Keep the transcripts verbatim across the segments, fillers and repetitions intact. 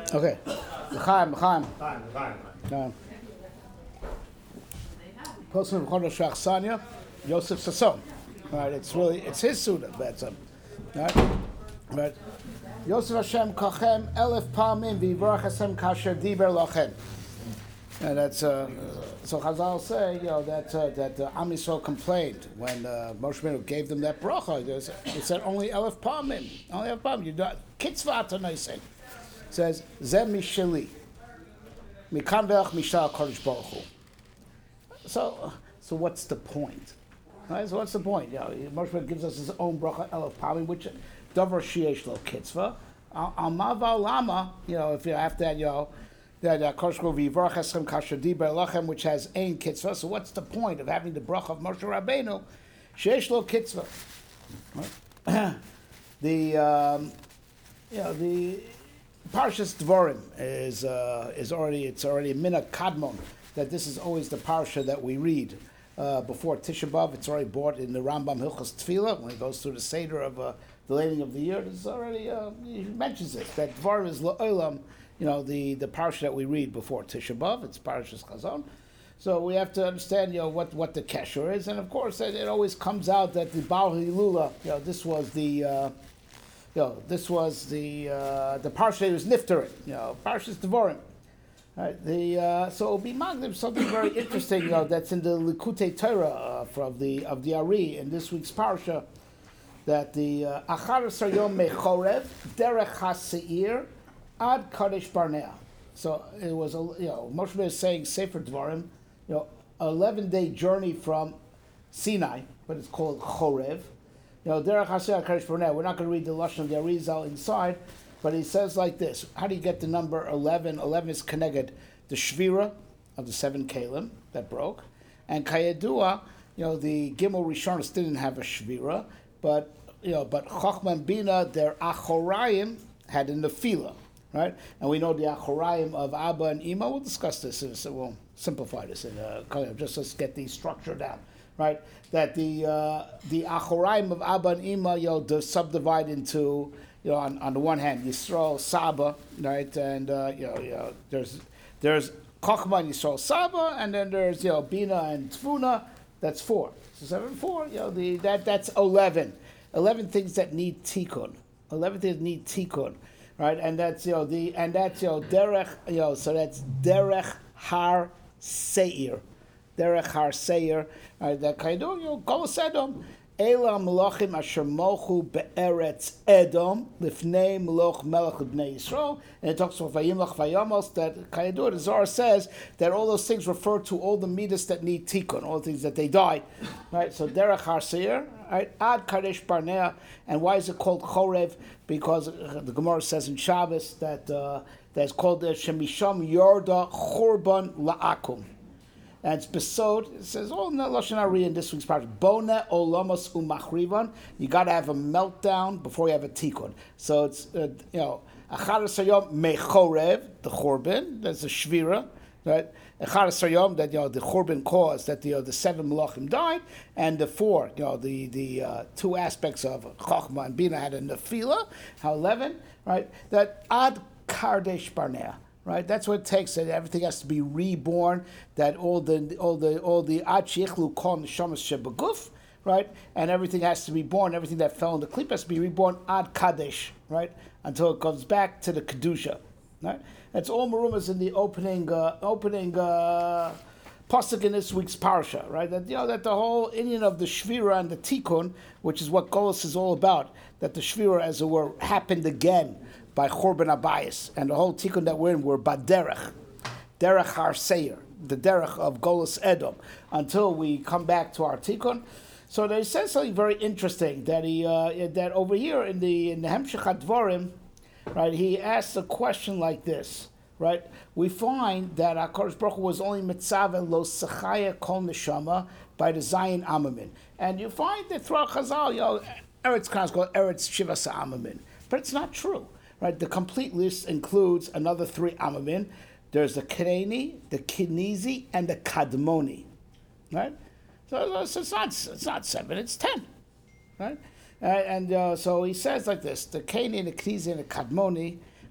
Okay. L'chaim, l'chaim. Chaim, Chaim. Chaim. Person of Chodesh Shachsanya, Yosef Sasson. Right, it's really, it's his suda, that's him. Right? Right. Yosef Hashem kachem elef palmim v'yivarach Hashem kasher diber lachem. And that's, uh, so Chazal say, you know, that uh, that uh, Am Yisrael complained when uh, Moshe Rabbeinu gave them that bracha. It said only elef palmim, only elef palmim. You do kitzvah tanoisei. It says zeh misheli, mikan ve'ach mishal kodesh baruch hu. So, so what's the point? Right? So what's the point? You know, Moshe Rabbeinu gives us his own bracha elef palmim, which davar sheyesh lo kitzvah. Al mava lama, you know, if you after that, you know. That uh, Vivarach Hashem Kasher Diber Lachem, which has ein kitzvah. So what's the point of having the bracha of Moshe Rabbeinu? Sheish lo kitzvah. Right? the um, you know the Parshas Dvorim is uh, is already it's already mina kadmon that this is always the parsha that we read uh, before Tisha B'av. It's already brought in the Rambam Hilchos Tefillah when he goes through the seder of uh, the laying of the year. This is already uh, he mentions it that Dvorim is la'olam. You know, the, the parsha that we read before Tisha B'av, it's Parashas Chazon. So we have to understand, you know, what, what the kesher is. And of course, it, it always comes out that the Baal Hilula, you know, this was the, uh, you know, this was the, uh, the parsha that was Niftarim, you know, Parashas Devorim. Right, the, uh, so it'll be magniv, something very interesting, you know, that's in the Likutei Torah uh, from the, of the Ari in this week's parsha, that the Achar Asar Yom Mechorev, Derech HaSeir, Ad Kadesh Barnea. So it was, a, you know, Moshe Rabbeinu is saying Sefer Dvarim, you know, eleven-day journey from Sinai, but it's called Chorev. You know, Derech HaSeir Ad Kadesh Barnea. We're not going to read the Lashon of the Arizal inside, but he says like this. How do you get the number eleven? eleven is connected the Shvira of the seven Kalim that broke, and Kayedua, you know, the Gimel Rishonos didn't have a Shvira, but, you know, but Chochmah and Bina, their Achorayim, had a Nefila. Right, and we know the Achorayim of Abba and Ima. We'll discuss this, so we'll simplify this in a, just let's get the structure down. Right, that the uh, the Achorayim of Abba and Ima, you know, they subdivide into, you know, on, on the one hand Yisrael Saba, right, and uh, you know, you know, there's there's Chochmah and Yisrael Saba, and then there's, you know, Bina and Tfuna. That's four. So seven, four. You know, the that that's eleven. Eleven things that need tikkun. Eleven things that need tikkun. Right, and that's, you know, the and that's, you know, derech, you know, so that's derech har seir, derech har seir. Right, that kind of, you know, Golos Edom, Elam Melachim Asher Mochu Be'eretz Edom Lifnei Meloch Melech Bnei Yisrael, and it talks about Vayimlach Vayamos. That kind of, the Zohar says that all those things refer to all the midas that need tikkun, all the things that they died. Right, so derech har seir. Right, Ad Kadesh Barnea, and why is it called Chorev? Because the Gemara says in Shabbos that uh, that's called the Shemisham Yorda Chorban La'akum, and it's besod. It says, oh, no, Lashon Ari in this week's parsha, Bone Olamos Umachrivan. You got to have a meltdown before you have a tikkun. So it's uh, you know Achar Sayom Mechorev, the Chorban. That's a shvira, right? Echad Sarayom, that, you know, the Churban caused that, you know, the seven Malachim died, and the four, you know, the the uh, two aspects of Chochmah and Bina had a Nefila, how eleven, right? That Ad Kardesh Barnea, right? That's what it takes. That everything has to be reborn. That all the all the all the Ad Sheichlu Kol Neshamas Shebaguf, right? And everything has to be born. Everything that fell in the klip has to be reborn Ad Kadesh, right? Until it comes back to the Kedusha, right? That's all marumas in the opening uh, opening uh, pasuk in this week's parsha, right? That, you know, that the whole Indian of the shvira and the tikkun, which is what Golos is all about, that the shvira, as it were, happened again by Chorban Abayis, and the whole tikkun that we're in, we're baderech, derech har seir, the derech of Golos Edom, until we come back to our tikkun. So they said something very interesting that he uh, that over here in the in the Hemshech HaDvorim. Right, he asks a question like this. Right, we find that HaKadosh Baruch Hu was only mitzvah lo sechaya kol neshama by the Zion Amamin, and you find that throughout Chazal, you know, Eretz Kan is called Eretz Shivas Amamin, but it's not true. Right, the complete list includes another three Amamin. There's the Keneni, the Kenizi, and the Kadmoni. Right, so, so it's not it's not seven, it's ten. Right. Uh, and uh, so he says like this: the Keni, the Knizi, and the Kadmoni,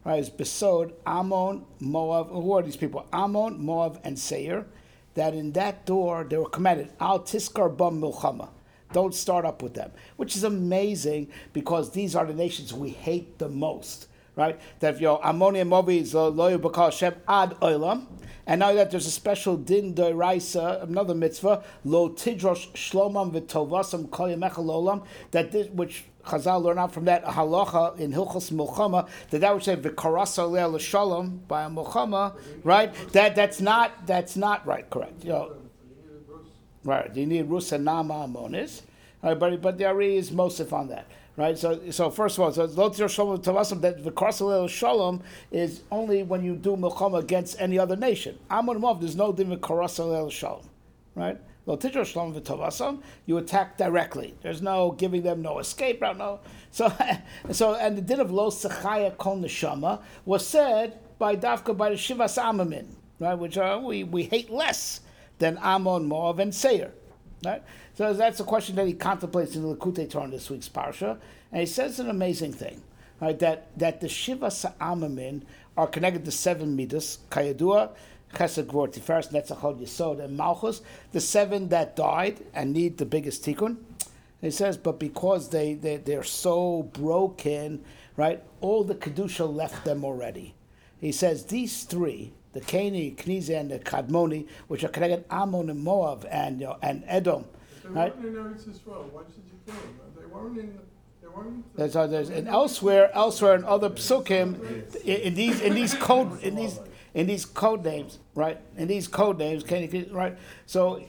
right, is Besod, Ammon, Moab. Who are these people? Ammon, Moab, and Seir. That in that door they were commanded, Al Tiskar Bam Milchama. Don't start up with them, which is amazing because these are the nations we hate the most, right? That if you're Ammoni and Moabi is lo yubakal Hashem ad olam, and now that there's a special din doiraisa, another mitzvah, lo tidrosh shlomam v'tovasam kol yamecha lolam, that this, which Chazal learn out from that halacha in Hilchos Milchama, that that would say v'karasa le'al l'shalom by a Milchama, right? That that's not that's not right, correct? You know, right? You need rus and nama amonis, right? But but the Ari is mosif on that. Right, so so first of all, so lo tir shalom tavasam, that the karasel shalom is only when you do milchama against any other nation. Ammon Moav, there's no din with karasel shalom, right? Lo tir shalom v'tavasam, you attack directly. There's no giving them no escape route, no. So so and the din of lo sechaya kol neshama was said by Dafka by the Shivas Amamin, right? Which are we we hate less than Ammon, Moav, and Seir, right? So that's a question that he contemplates in the Likutei Torah in this week's parsha, and he says an amazing thing, right? That that the Shiva Sa'amamin are connected to seven midas, Kayadua, Chesed, Gvor, Tiferes, Netzach, Yesod, and Malchus, the seven that died and need the biggest tikkun. He says, but because they, they, they're so broken, right, all the Kedusha left them already. He says these three, the Keni, Knize, and the Kadmoni, which are connected Ammon and Moab and, you know, and Edom, They right? weren't in Eretz Yisrael. Why should you kill them? They weren't in. They weren't. There's, uh, there's and elsewhere, elsewhere in other psukim, in, in these in these code in these in these code names, right? In these code names, can you right? So,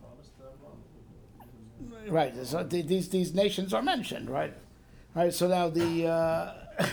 right. So these these nations are mentioned, right? Right. So now the. Uh,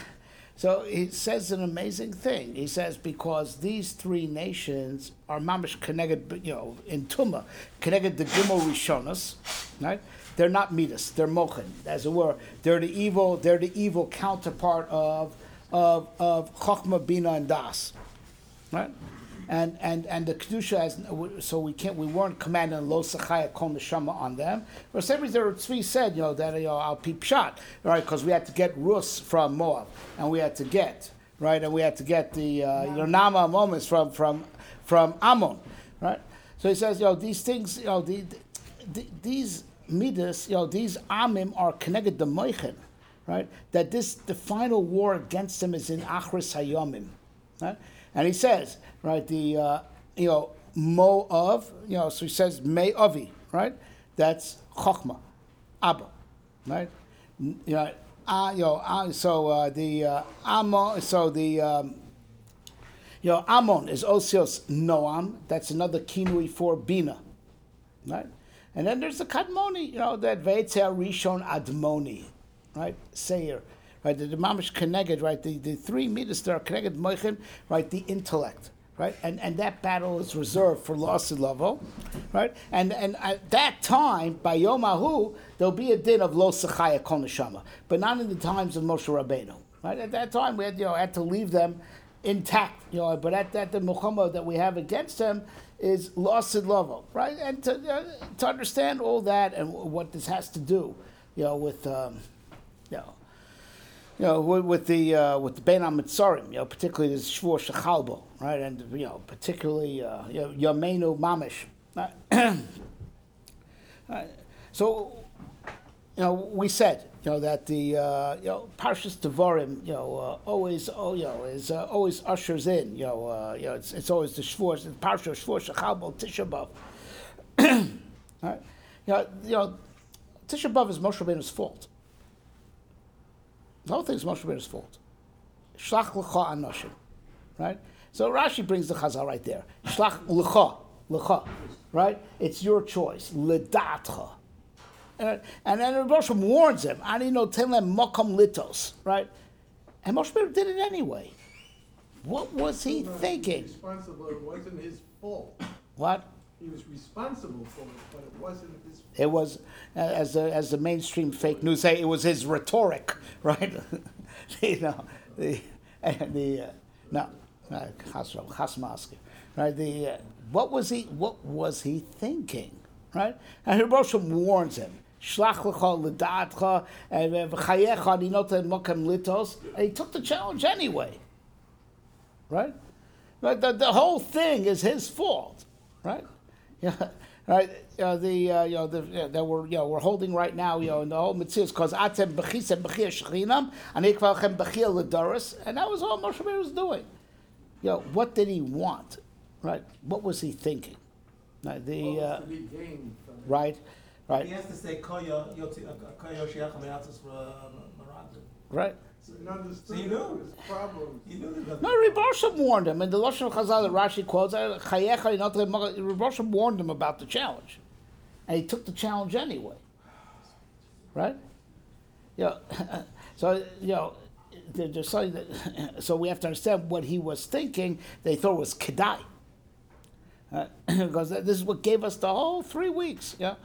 So he says an amazing thing. He says because these three nations are mamish connected, you know, in Tumah, connected to Gimel Rishonos, right? They're not midas, they're mochin, as it were. They're the evil, they're the evil counterpart of of of Chochmah, Bina, and Das, right? And and and the kedusha has, so we can't we weren't commanding lo sechaya kol neshama on them. For some reason, the Tzvi said, you know, that you know I'll peep shot, right? Because we had to get rus from Moab, and we had to get right, and we had to get the uh, you know nama moments from from from Ammon, right? So he says, you know, these things, you know, the, the, these midas, you know, these amim are connected to moichin, right? That this the final war against them is in Achris Hayomim, right? And he says, right, the, uh, you know, Moav, you know, so he says Me'avi, right? That's Chochmah, Abba, right? You know, uh, you know uh, so uh, the uh, Ammon, so the, um, you know, Ammon is Osios Noam, that's another kinui for Bina, right? And then there's the Kadmoni, you know, that Veitzeh Rishon Admoni, right? Seir. Right, the mamish connected, right? The, the three midas that are connected, moichin, right? The intellect, right? And and that battle is reserved for Lasid Lavo, right? And and at that time, by Yom Ahu, there'll be a din of Lo Sechaya Kol Neshama, but not in the times of Moshe Rabbeinu, right? At that time, we had you know had to leave them intact, you know. But at that the Muhammad that we have against them is Lasid Lavo, right? And to uh, to understand all that and what this has to do, you know, with um, you know. You know, with, with the uh, with the Bein HaMetzarim, you know, particularly the Shvur Shechalbo, right, and you know, particularly uh, you know, Yameinu Mamish. Right? Right. So, you know, we said, you know, that the uh, you know Parshas Devarim, you know, uh, always, oh, you know, is uh, always ushers in, you know, uh, you know, it's, it's always the Shvur, the Parsha Shvur Shechalbo Tisha B'av. Right? You know, you know, Tisha B'av is Moshe Rabbeinu's fault. The whole thing is Moshe Rabbeinu's fault. Shlach l'cha anoshim, right? So Rashi brings the Chazal right there. Shlach l'cha, l'cha, right? It's your choice. L'datcha. And, and then Moshe warns him, Ani no telem makom litos, right? And Moshe Rabbeinu did it anyway. What was he no, thinking? He was responsible. It wasn't his fault. What? He was responsible for it, but it wasn't his fault. It was, uh, as the as the mainstream fake news say, it was his rhetoric, right? you know, the and the uh, no, chasmasker, right? The uh, what was he what was he thinking, right? And Hiroshim warns him. Shlach lecha l'datcha and v'chayecha ninota mokem litos, and he took the challenge anyway, right? But the, the whole thing is his fault, right? Yeah, right. Uh, the uh, you know the yeah, that we're you know we're holding right now, you know, in the whole mitzvah because atem bechisa bechia shechinam and ikvalchem bechia ledoros, and that was all Moshe Rabbeinu was doing. You know, what did he want, right? What was he thinking? Right, the uh, to be gained from it. right, right, He has to say koyo yoti koyo shiach me'atzos maraglim. right. So he understood So you knew. his problem. He knew that. No, Reb Moshe warned him. In the Lashon Chazal that Rashi quotes, uh, Chayecha, you know, Reb Moshe warned him about the challenge. And he took the challenge anyway. Right? You know, so, you know, they're just saying that, so we have to understand what he was thinking. They thought was Kedai. Uh, because this is what gave us the whole three weeks. Yeah.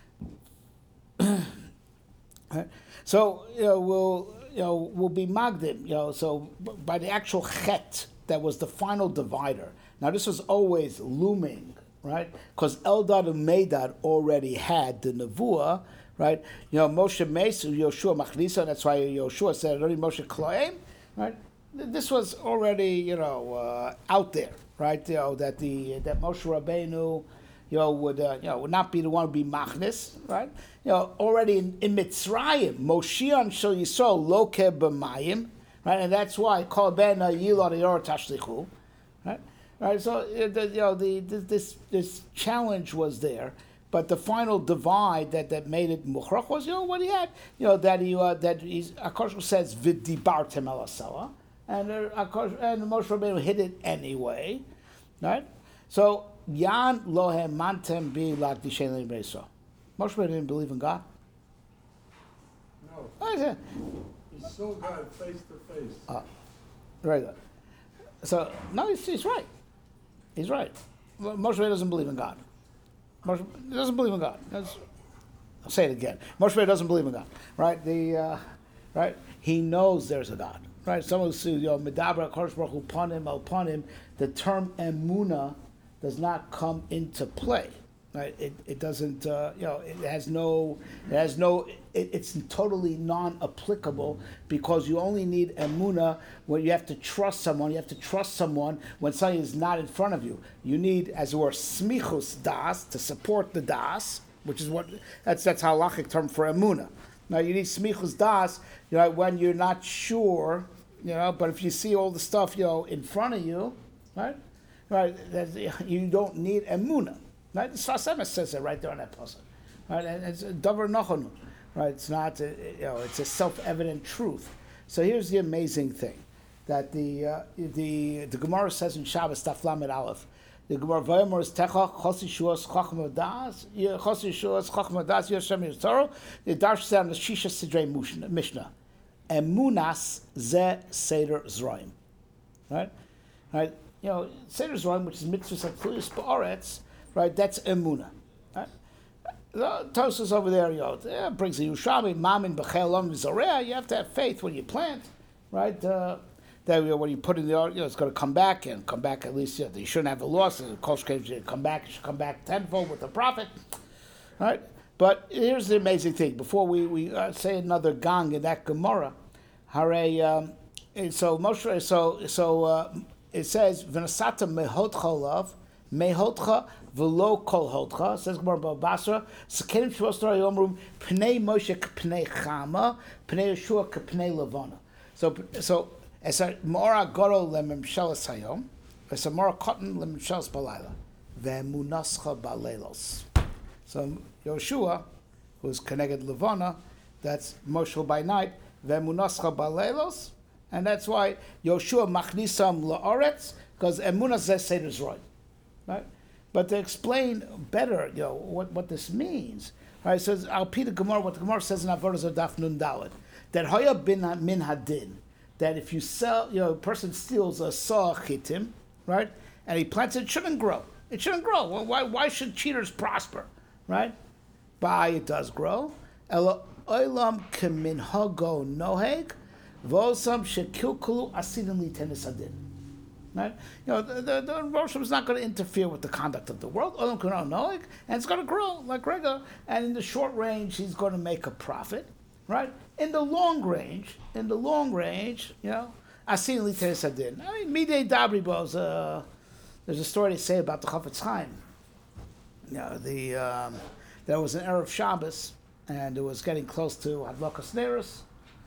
Right? So, you know, we'll, you know, we'll be magdim, you know, so by the actual chet, that was the final divider. Now, this was always looming, right? Because Eldad and Medad already had the nevuah, right? You know, Moshe Mesu, Yoshua Machnisa, that's why Yoshua said, already Moshe Kloim, right? This was already, you know, uh, out there, right? You know, that the that Moshe Rabbeinu, you know, would uh, you know would not be the one to be machnis, right? You know, already in, in Mitzrayim, Moshiach shel Yisrael loke b'mayim, right? And that's why kol ben yilad yor tashlichu, right? Right. So uh, the, you know, the, the this this challenge was there, but the final divide that, that made it muchrach was, you know, what he had, you know, that he uh, that he's Akash says v'dibartem elasela, and uh, Akash and Moshe Rabbeinu hit it anyway, right? So. Yan lohem mantem bi lakdishen leibreso. Moshe Rabbeinu didn't believe in God. No. He saw God face to face. Uh, right. So no, he's, he's right. He's right. Moshe Rabbeinu doesn't believe in God. Moshe he doesn't believe in God. That's, I'll say it again. Moshe Rabbeinu doesn't believe in God. Right. The uh, right. He knows there's a God. Right. Someone says, you know, medabra kodesh baruch hu panim al panim. The term emuna does not come into play, right? It, it doesn't, uh, you know, it has no, it has no, it, it's totally non-applicable because you only need emuna when you have to trust someone. You have to trust someone when something is not in front of you. You need, as it were, smichus das to support the das, which is what that's that's how halachic term for emuna. Now you need smichus das, you know, when you're not sure, you know, but if you see all the stuff, you know, in front of you, right? Right, you don't need emuna. Right, the Sfas Emes says it right there on that pasuk. Right, and it's davar nachonu. Right, it's not, a, you know, it's a self-evident truth. So here's the amazing thing, that the uh, the the Gemara says in Shabbos Daf Lamed Aleph, the Gemara Vayomar is techa chosi shuas chachma das, chosi shuas chachma das yoshem yitzaro. The Darsh said on the Shisha Sidrei Mishnah, emunas ze seder zraim. Right, right. You know, Seder Zraim, which is mitzvah sakluyus ba'aretz, right? That's emuna. Right? The Tosfos over there, you know, yeah, brings the Yerushalmi, mamin b'chel lom v'zorea. You have to have faith when you plant, right? Uh, that you know, when you put in the, you know, it's going to come back and come back at least. You, know, you shouldn't have a loss. And Kol Shkei come back, it should come back tenfold with the profit, right? But here's the amazing thing. Before we we uh, say another gang in that Gemara, hare. Um, so Moshe, so so. Uh, It says, "V'nasata mehotcha lav, mehotcha v'lo kol hotcha." Says Gemara Basra, "Sekenim shvos Torah yomrum pnei Moshe k'pnei Chama, pnei Yeshua k'pnei Levana." So, so as a mora goro lememshelas hayom, as a mora cotton lememshelas balayla, ve'munascha baleilos. So Yoshua, who's connected Levana, that's Moshe by night, ve'munascha baleilos. And that's why Yoshua machnisam la'aretz, because emunah zeh seder zroim, right? But to explain better, you know, what, what this means, right? It says, I'll repeat the Gemara, what the Gemara says in Avodah Daf Nun Daled, that hoya bin min hadin, that if you sell, you know, a person steals a saw chitim, right, and he plants it, it shouldn't grow. It shouldn't grow. Well, why, why should cheaters prosper, right? By it does grow. Ela oilam keminhago noheg, V'osam shekilkulu asidin li tenis adin. Right? You know, the, the, the Rosh is not going to interfere with the conduct of the world. Olam kuno noeg, and it's going to grow like regular. And in the short range, he's going to make a profit. Right? In the long range, in the long range, you know, Asin li teresadin. I mean, midei dabri bos. Uh, there's a story they say about the Chafetz Chaim. You know, the um, there was an Erev Shabbos, and it was getting close to Hadlakas Neros,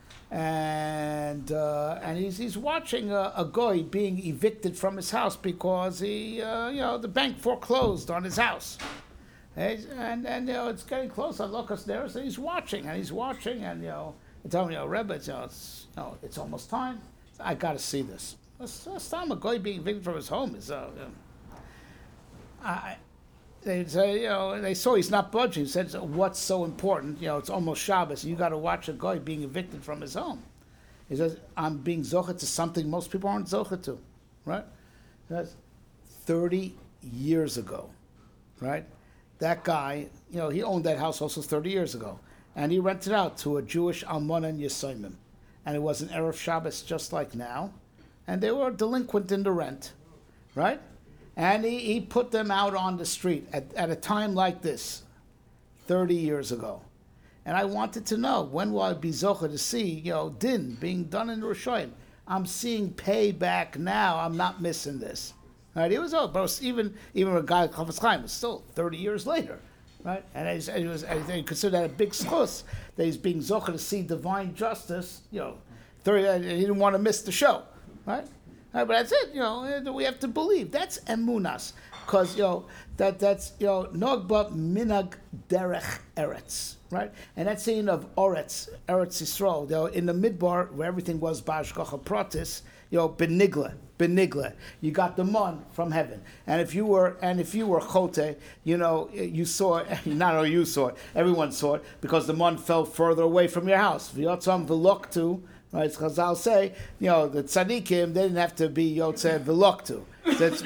and uh, and he's he's watching a, a guy being evicted from his house because he uh, you know the bank foreclosed on his house. And, and, and you know, it's getting close on Hadlakas Neros, and he's watching, and he's watching, and, you know, they tell me, you know, Rebbe, it's, you know, it's, you know, it's almost time. I got to see this. Last time a guy being evicted from his home is, uh, you know, I, they say, you know, they saw he's not budging. He said, so what's so important? You know, it's almost Shabbos. You got to watch a guy being evicted from his home. He says, I'm being zocher to something most people aren't zocher to, right? That's thirty years ago, right? That guy, you know, he owned that house also thirty years ago. And he rented out to a Jewish Almana and Yesomim. And it was an Erev Shabbos just like now. And they were delinquent in the rent, right? And he, he put them out on the street at, at a time like this, thirty years ago. And I wanted to know, when will I be zocher to see, you know, din being done in Rishayim? I'm seeing payback now. I'm not missing this. Right? It was old, but it was even even a guy like Chafetz Chaim was still thirty years later, right? And it was, it was I consider that a big schus that he's being zocher to see divine justice. You know, thirty. He didn't want to miss the show, right? Right, but that's it. You know, we have to believe that's emunas, because you know that that's you know nogba minag derech eretz, right? And that's saying of Oretz, Eretz Yisrael. You know, in the midbar where everything was b'hashgacha pratis, you know, benigla. Benigla, you got the mon from heaven, and if you were and if you were chote, you know you saw it. Not only you saw it, everyone saw it because the mon fell further away from your house. V'yotzam v'loktu, right? Chazal say, you know the tzaddikim they didn't have to be yotze v'loktu. That's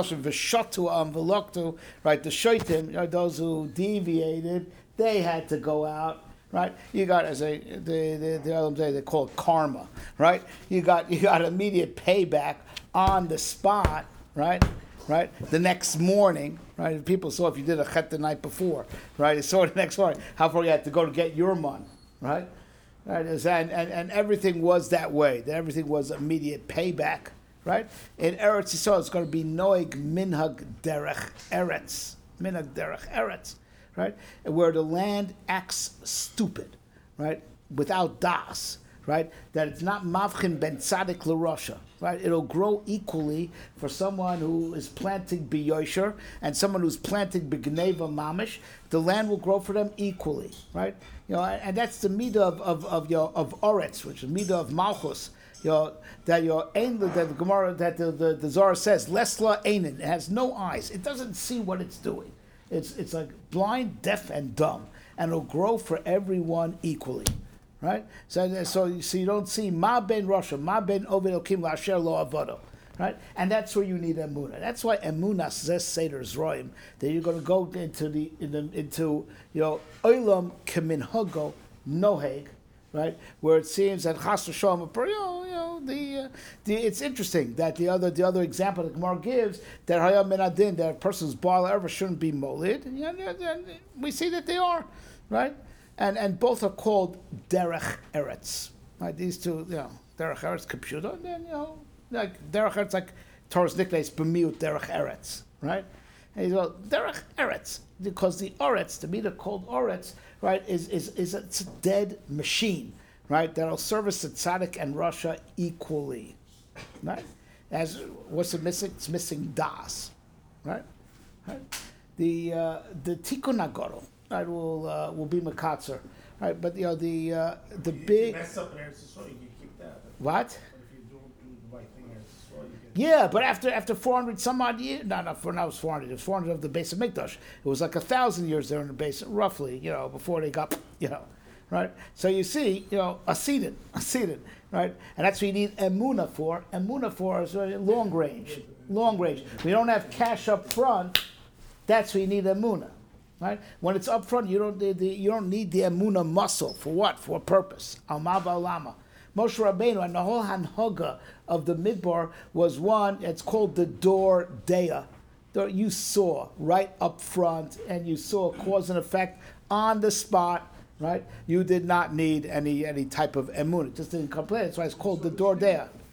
v'shotu am v'loktu, right? The shoitim, you know, those who deviated, they had to go out. Right, you got as a the the the other day they call it karma. Right, you got you got immediate payback on the spot. Right, right. The next morning, right. People saw if you did a chet the night before. Right, they saw the next morning how far you had to go to get your mon. Right, right. And and and everything was that way. That everything was immediate payback. Right, in Eretz Yisrael it's going to be noig minhag derech eretz minhag derech eretz. Right, where the land acts stupid, right, without das, right, that it's not mavchin ben tzaddik l'rosha, right, it'll grow equally for someone who is planting b'yosher and someone who's planting b'gneva mamish. The land will grow for them equally, right, you know, and that's the midah of of of your of oretz, which is midah of malchus. You know, that your ain that the Gemara that the the, the Zohar says lesla einin, it has no eyes, it doesn't see what it's doing. It's it's like blind, deaf, and dumb, and it'll grow for everyone equally, right? So so, so you don't see ma ben Rasha, ma ben Oved Okim la'asher lo avodo, right? And that's where you need emunah. That's why emunah zes seder zroim, that you're going to go into the, in the into you know olam keminhago noheg, right? Where it seems that chas v'shalom, you know, you know the, uh, the it's interesting that the other the other example that Gemara gives that hayam min adin, that a person's baal ever shouldn't be molid. And, and, and we see that they are, right? And and both are called derech eretz, right? These two, you know, derech eretz computer, and then you know like derech eretz, like Torah's nickname is b'miut derech eretz, right? And he's well derech eretz because the oretz, the meter called oretz, right, is is is a, it's a dead machine, right? That'll service the tzaddik and Russia equally, right? As what's it missing? It's missing das, right? Right. The uh, the tikkun agoro, right, will uh, will be makatzer, right? But you know the uh, the If you big mess up in Eretz Yisrael, you can keep that. what? But if you don't do the right thing in Eretz Yisrael, you can. Yeah, but after after four hundred some odd years, no, no, for now it was four hundred. It was four hundred of the base of Mikdash. It was like a thousand years there in the base, roughly, you know, before they got, you know, right. So you see, you know, a seeded, a seeded, right, and that's what you need emuna for. Emuna for is uh, long range, long range. We don't have cash up front. That's what you need emuna, right? When it's up front, you don't the, the, you don't need the emuna muscle for what? For what purpose? Alma v'alama. Moshe Rabbeinu and the whole hanhoga of the midbar was one. It's called the dor dea. You saw right up front, and you saw cause and effect on the spot. Right? You did not need any any type of emun. It just didn't complain. That's why it's called the dor dea. They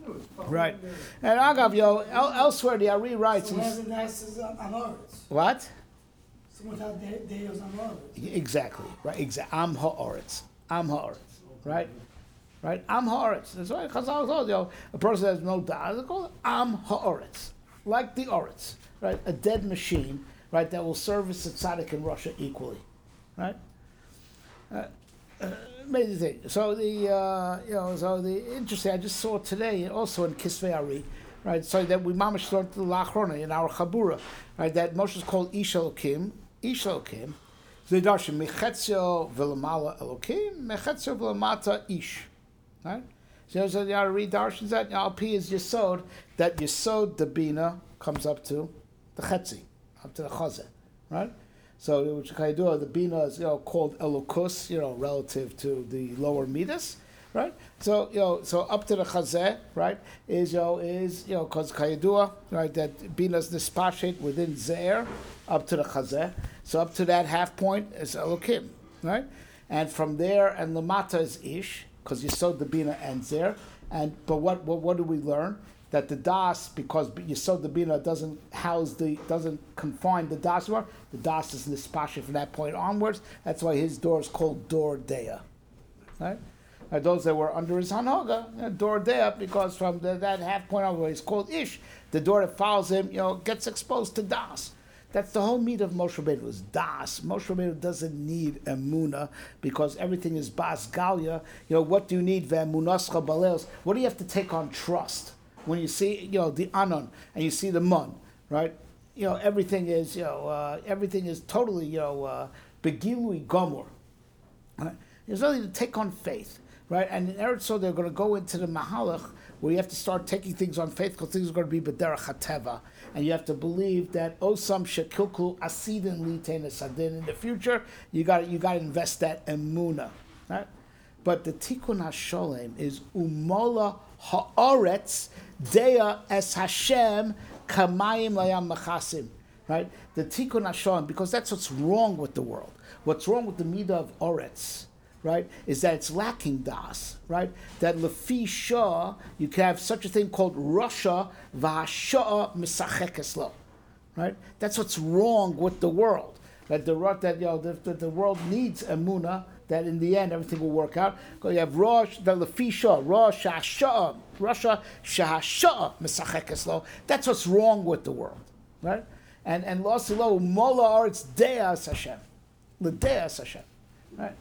it's fine. Right. And Agav, yo, el- elsewhere the Ari writes, So he's- where's the nurses on on Oretz? what? Someone had day- days on Oretz. Exactly, right, exactly. Am ha'aretz. Am ha'aretz, right? Right? Am ha'aretz. That's why Chazal told you, a person that has no da'as, they call it am ha'aretz. Like the oretz, right? A dead machine, right, that will service the tzaddik in Russia equally, right? Uh, uh, amazing thing. So the, uh, you know, so the, interesting, I just saw today, also in Kisvei Ari, right, so that we mamash learned the Lachrona in our Chabura, right, that Moshe is called Ish Elokim, Ish Elokim, the Darshan, Mechetzio v'lamala Elokim, Mechetzio v'lamata Ish, right? So so the Ari Darshans that Alpi is Yesod, that Yesod the Bina comes up to the Chetzi, up to the Chazeh, right? So which can I do? The Bina is, you know, called Elokus, you know, relative to the lower Midas, right? So you know, so up to the Chazeh, right, is you know is you know because Kayadua, right, that Bina's nispashet within Zeir up to the Chazeh. So up to that half point is Elokim, right? And from there and Lamata is Ish, because Yesod the Bina ends there. And but what, what what do we learn? That the das, because Yesod the Bina doesn't house the doesn't confine the das more, the das is nispashet from that point onwards. That's why his door is called Dor Deya, right? Now, those that were under his Hanoga, you know, Dor Deya, because from the, that half point onward, he's called Ish. The door that follows him, you know, gets exposed to das. That's the whole meat of Moshe Rabbeinu, is das. Moshe Rabbeinu doesn't need emuna because everything is bas galia. You know, what do you need? Ve'emunascha baleos. What do you have to take on trust? When you see, you know, the anon and you see the mun, right? You know, everything is, you know, uh, everything is totally, you know, uh, begilui gomor. Right? It's really to take on faith, right? And in Eretz, so they're going to go into the mahalach where you have to start taking things on faith because things are going to be b'derech hateva, and you have to believe that osam shekilku asidin litein esadin in the future. You got you got to invest that emuna, right? But the tikkun hasholem is umola haaretz deya es Hashem kamayim layam machasim, right? The tikkun hasholem, because that's what's wrong with the world. What's wrong with the midah of oretz, right, is that it's lacking das, right? That lefi shah, you can have such a thing called Russia v'hashah misachekes lo, right? That's what's wrong with the world. That the that you know the, the, the world needs emuna, that in the end everything will work out. Because you have Rosh, the lefi shah, Rosh hashah, Russia shahashah misachekes lo. That's what's wrong with the world, right? And and lo silo mola aretz deas Hashem, ledeas Hashem, right?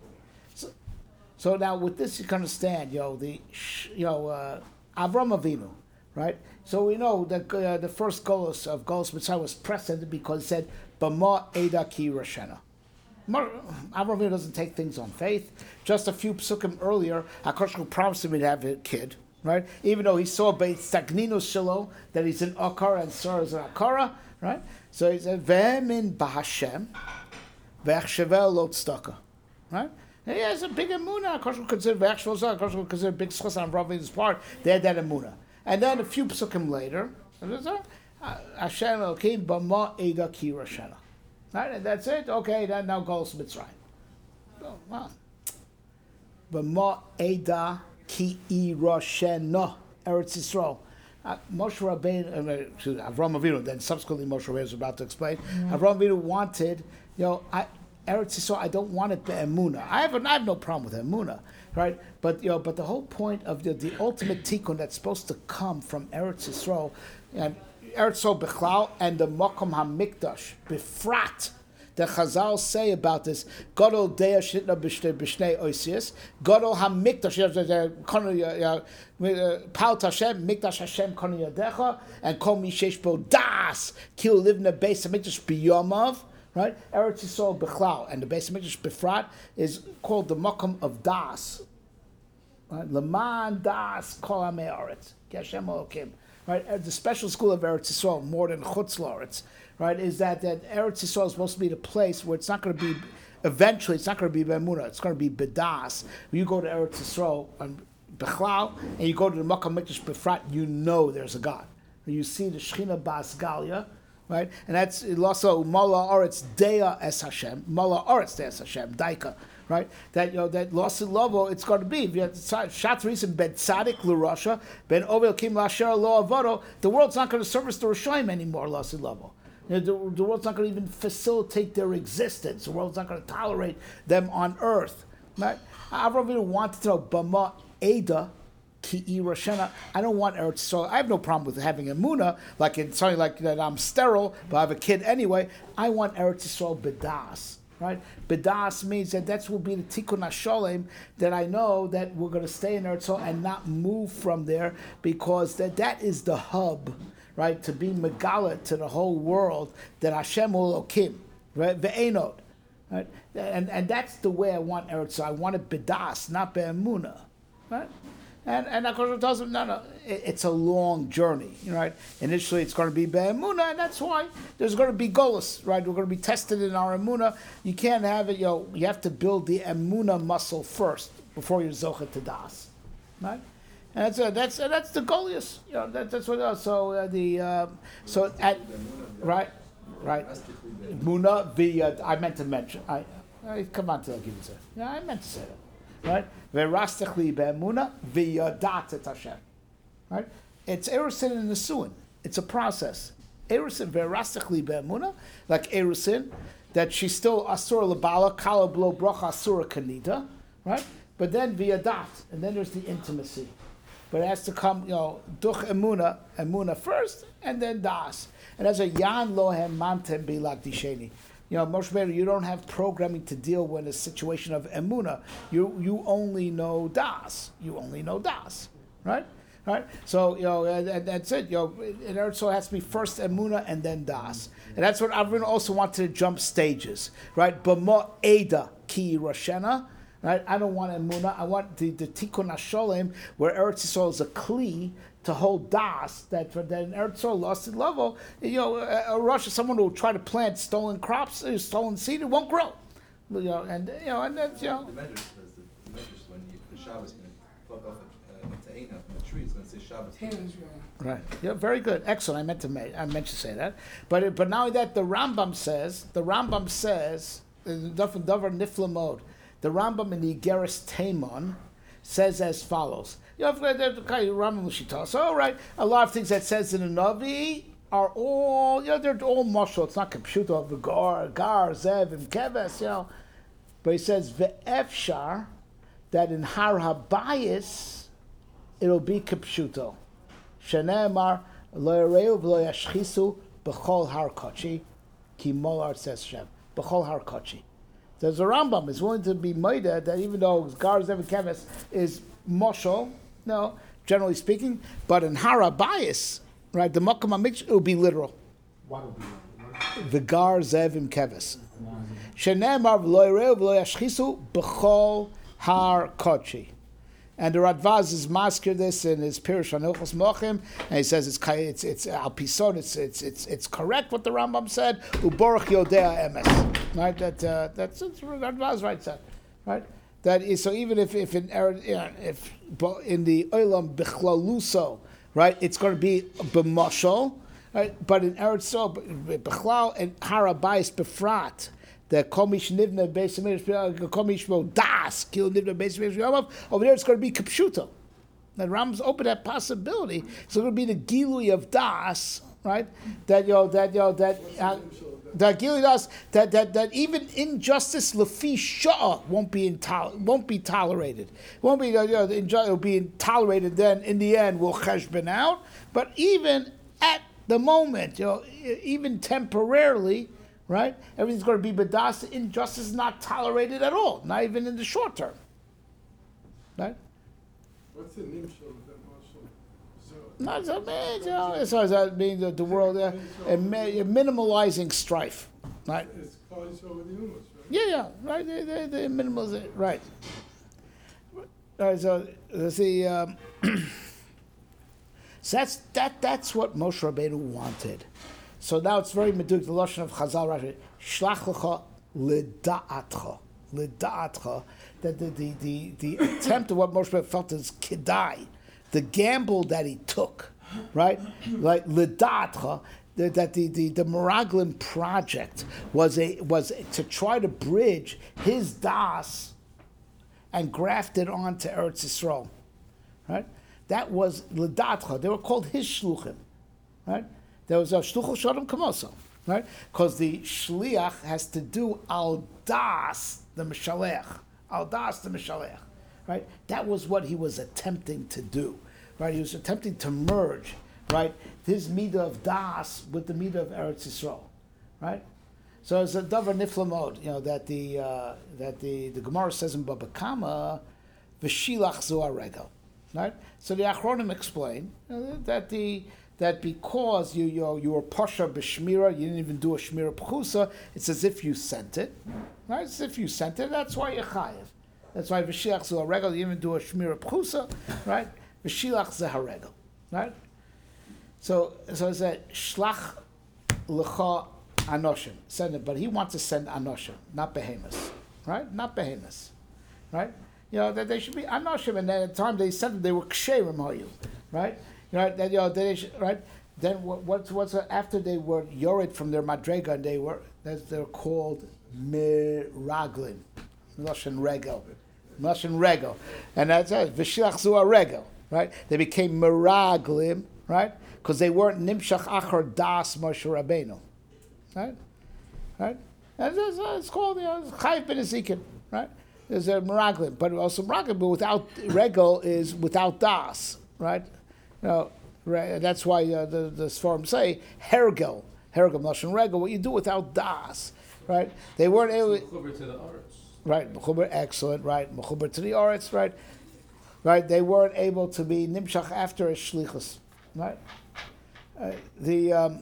So now with this you can understand, you know, the, you know, uh, Avram Avinu, right? So we know that uh, the first Golos of Golos Mitzrayim was present because it said, Bama Eda Ki Roshena. Avram Avinu doesn't take things on faith. Just a few psukim earlier, HaKadosh Baruch Hu promised him to have a kid, right? Even though he saw Beit Stagnino Shilo, that he's an Akara and Sarah is an Akara, right? So he said, Ve'emin Bahashem, Ve'echshevel Lot Staka, right? He has a big emuna. Of course, we consider V'echshevel Zah. Of course, we consider a big schus on Rav Avinu's part. They had that emuna. And then a few psukim later, Hashem Elokim Bama Eda Ki Roshena. Right, and that's it. Okay, then now goes Mitzrayim. Oh, wow. Bama Eda Ki Roshena Eretz Yisrael. Uh, Moshe Rabbeinu, uh, Avram Avinu, then subsequently Moshe Rabbeinu is about to explain. Mm-hmm. Avram Avinu wanted, you know, I, Eretz Yisrael, I don't want it the emuna. I have, I have no problem with emuna, right? But you know, but the whole point of the, the ultimate tikkun that's supposed to come from Eretz Yisrael, and Eretz Yisrael Bechlal and the Makom HaMikdash Befrat. The Chazal say about this, Gadol Deya Shnitna B'Shnei Oisius, Gadol HaMikdash, Paut Hashem, Mikdash Hashem Konu Yadecha, and Kol Mi Sheish Bo Das, Kil Livna Beis HaMikdash B'Yomav, right? Eretz Yisrael Bechlal, and the Beis HaMikdash Befrat is called the Makom of Das. Right? Leman Das Kol HaMei Aretz, Ki Hashem Elokim. Right? The special school of Eretz Yisrael, more than Chutz La'aretz, right, is that, that Eretz Yisrael is supposed to be the place where it's not going to be, eventually, it's not going to be Be'emunah, it's going to be Bedas. When you go to Eretz Yisrael and Bechlal, and you go to the Makom Mikdash Befrat, you know there's a God. You see the Shechina Bas Galia, right? And that's also Mala Aretz Deya Es Hashem, Mala Aretz Deya Es Hashem, Daika, right? That you know that lost in love, it's going to be Shatris and Ben Tzadik l'Rasha Ben Ovel Kim Lasher Lo Avodo. The world's not going to service the Rishoyim anymore. Lost in love. You know, the, the world's not going to even facilitate their existence. The world's not going to tolerate them on earth. Right? Avraham Avinu wanted to know Bama Ada Ki Roshana. I don't want Eretz Yisrael. I have no problem with having a Muna, like in something like that. I'm sterile, but I have a kid anyway. I want Eretz Yisrael B'das. Right? B'das means that that will be the Tikkun HaSholem, that I know that we're going to stay in Eretz Yisrael and not move from there, because that, that is the hub, right? To be Megala to the whole world, that Hashem will Elokim, right? Ve'enot, right? And and that's the way I want Eretz Yisrael. I want it B'das, not Be'emunah, right? And and of course it doesn't. No, no. It, it's a long journey, right? Initially, it's going to be be'emunah, and that's why there's going to be golus, right? We're going to be tested in our emunah. You can't have it. You know, you have to build the emunah muscle first before you're zocha to das, right? And that's uh, that's uh, that's the golius. You know, that, that's what. Uh, so uh, the um, so at right, right. Emunah. The uh, I meant to mention. I, I come on to give you a second. Yeah, I meant to say that. Right? Verastechli be'emuna v'yadat et Hashem. Right? It's erusin and nesuin. It's a process. Erusin verastechli be'emuna, like erusin, that she's still asura labala, kala blo bracha asura kanita, right? But then v'yadat, and then there's the intimacy. But it has to come, you know, duch emuna, emuna first, and then das. And as a yan lohem mantem bilak disheni. You know, Moshe Rabbeinu, you don't have programming to deal with a situation of emuna. You you only know das. You only know das, right? Right. So you know, and, and that's it. You know, it also has to be first emuna and then das, and that's what Avram also wanted to jump stages, right? B'mo eda ki roshena, right? I don't want emuna. I want the the tikkun hasholem, where Eretz Yisrael is a kli to hold das, that for then Eretz Yisrael lost its level. You know, a, a Russia, someone who will try to plant stolen crops, uh, stolen seed, it won't grow. You know, and you know, and that's you know. The measures, the, the measures when you, the Shabbos going to pluck off a, a ta'ina from a tree, it's going to say Shabbos. Right. Yeah. Very good. Excellent. I meant to make. I meant to say that. But it, but not only that, the Rambam says. The Rambam says. Davar Nifla mode. The Rambam in the Igeris Taimon says as follows. You know, the Rambam Shita. So, all right, a lot of things that says in the Navi are all, you know, they're all mashal. It's not computer of the gar, gar, zev, and keves, you know. But he says ve'efshar, that in har habayis it'll be kipshuto. Shenemar lo yareu v'lo yashchisu b'chol har kochi ki molar says Shem b'chol har kochi. There's a Rambam is willing to be made that even though gar, zev, and keves is mashal. No, generally speaking, but in Hara bias, right, the Makam HaMikdash, it will be literal. What will be literal? The Gar Zevim Keves. Shenemar v'lo yireu v'lo yashchisu b'chol har kochi. And the Radvaz is masker this in his Pirush on Hilchos Mochim, and he says it's it's it's al pisod, it's it's it's it's correct what the Rambam said. Uborach yodea emes, right? That uh, that's what Radvaz writes that, right? That is, so even if if in you know, if in the olam bichlaluso, right, it's going to be b'mashal, right? But in Eretz Yisrael bichlal and harabais befrat, the komish nivna beis hamidrash komish mo das kil nivna beis hamidrash over there it's going to be kapshuto. The Rambam's open that possibility. It's going to be the gilui of das, right? That you know that you know that. Uh, That that that that even injustice lefi shah won't be intol- won't be tolerated. Won't be you know, inju- it'll be tolerated. Then in the end we'll cheshbon out. But even at the moment, you know, even temporarily, right? Everything's going to be bedas. Injustice is not tolerated at all. Not even in the short term. Right? What's the nimshal of that marshal? So, Not so bad, you know. As far as that being the, the world, uh, and ma- minimalizing strife, right? it's close over the humus, right? Yeah, yeah, right. They, they, they minimalize it, right? All right, so let's see. Um, so that's that. That's what Moshe Rabbeinu wanted. So now it's very meduk. The lashon of Chazal, right? Shlach lecha l'da'atcha, l'da'atcha. That the the the, the attempt of what Moshe Rabbeinu felt is kedai. The gamble that he took, right? Like l'da'atcha, that that the, the, the Meraglim project was a was to try to bridge his das, and grafted onto Eretz Yisrael. Right? That was L'datcha. They were called his shluchim. Right? There was a shluchos shalom kamoso. Right? Because the shliach has to do al das the mishalech. Al das the mishalech. Right? That was what he was attempting to do. Right? He was attempting to merge, right, his midah of das with the midah of Eretz Yisrael. Right? So it's a davar nifla mod, you know, that the uh, that the, the Gemara says in Baba Kama, v'shilach zu haregel. Right? So the Achronim explain you know, that the that because you you you were pasha b'shmira, you didn't even do a shmira pchusa, it's as if you sent it. Right? It's as if you sent it. That's why you're chayiv. That's why v'shilach zu haregel, you didn't even do a shmira pchusa. Right? V'shilach zu haregel. Right? So so it's that shlach lecha anoshim. Send it, but he wants to send anoshim, not behemoths. Right? Not behemoths. Right? You know, that they should be anoshim, and at the time they said that they were ksherim hoyu, right? You know, that you know, they should, right? Then what, what's what's after they were yored from their madrega, and they were they're called miraglim, lashon regel, lashon regel, and that's it. V'shilach zu regel, right? They became miraglim, right? Because they weren't nimshach achar das Moshe Rabbeinu, right? Right? And it's, it's called you know, Chayiv ben Ezekiel, right? There's a meraglim, but also meraglim, but without regel is without das, right? You know, re, that's why uh, the the Sforim say hergel, hergel lashon regel. What you do without das, right? They weren't able. Mechuber to the Aretz. Right, mechuber, excellent, right? Mechuber to the Aretz, right? Right, they weren't able to be nimshach after a shlichus, right? Uh, the um,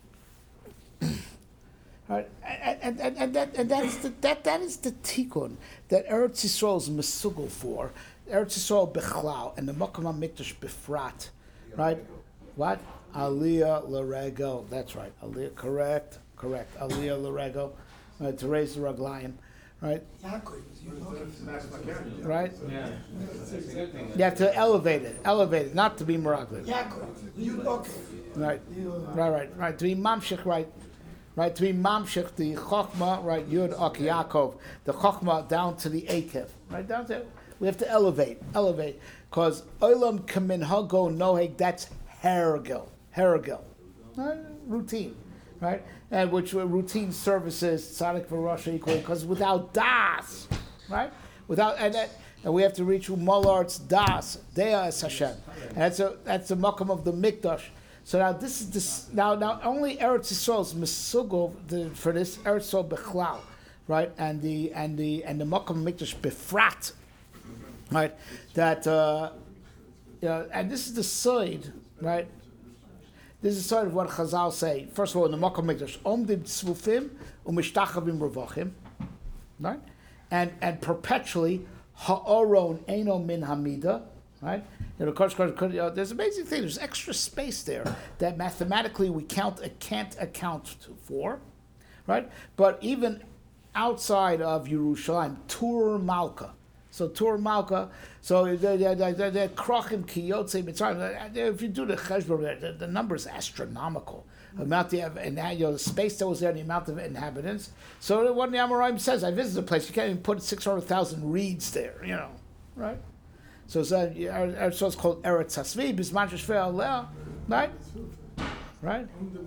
Right. And, and, and, that, and that, is the, that, that is the tikkun that Eretz Yisrael is mesugel for. Eretz Yisrael bechlal and the Makom HaMikdash befrat. Right? What? Aliyah l'regel. That's right. Aliyah, correct. Correct. Aliyah l'regel. Right, to raise the raglayim. Right? Yaakov, you know, Right? Yeah. That's a good thing. You have to elevate it. Elevate it. Not to be meraglim. Yaakov, you okay. Right. You, uh, Right, right, right. To be mamshich, right. Right, to be mamshich, the chokhmah, right, Yud Ok Yaakov, the chokhmah down to the Akev, right, down to, we have to elevate, elevate, because olam kamin hago noheg, that's hergel, hergel, right? Routine, right, and which were routine services, tzaddik v'rasha equally, because without das, right, without, and that, and we have to reach Umalart's das, Dea es Hashem, and that's a, that's the makam of the mikdash. So now this is this now now only Eretz Yisrael is mesugol the, for this Eretz Yisrael bechlal, right? And the and the and the Makom Mikdash befrat, right? That uh, you know, and this is the side, right? This is sort of what Chazal say. First of all, in the Makom Mikdash, omdim tzvufim umishtachavim revachim, right? And and perpetually ha'oron eino min hamida. Right? You know, of course, of course, you know, there's an amazing thing. There's extra space there that mathematically we count can't account for, right? But even outside of Yerushalayim, Tur Malka. So Tur Malka. So the the Krachim Kiyotze Mitzrayim. If you do the cheshbon, the, the number is astronomical. The amount they have, and you know, the space that was there, the amount of inhabitants. So what the Amoraim says, I visited the place. You can't even put six hundred thousand reeds there. You know, right? So it's, uh, so it's called Eretz Hasvi, Bisman Sheshvei Aleh, right? Right?